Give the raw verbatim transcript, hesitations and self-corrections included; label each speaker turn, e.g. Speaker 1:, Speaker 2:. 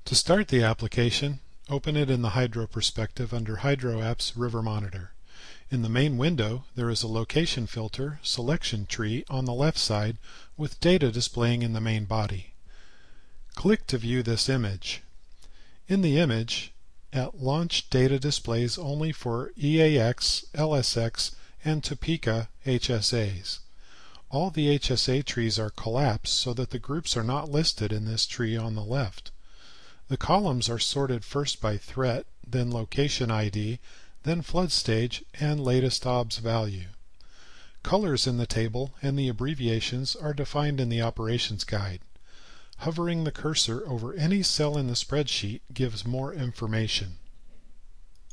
Speaker 1: To start the application, open it in the Hydro perspective under Hydro Apps River Monitor. In the main window, there is a location filter selection tree on the left side with data displaying in the main body. Click to view this image. In the image, at launch data displays only for E A X, L S X, and Topeka H S As. All the H S A trees are collapsed so that the groups are not listed in this tree on the left. The columns are sorted first by threat, then location I D, then flood stage, and latest O B S value. Colors in the table and the abbreviations are defined in the operations guide. Hovering the cursor over any cell in the spreadsheet gives more information.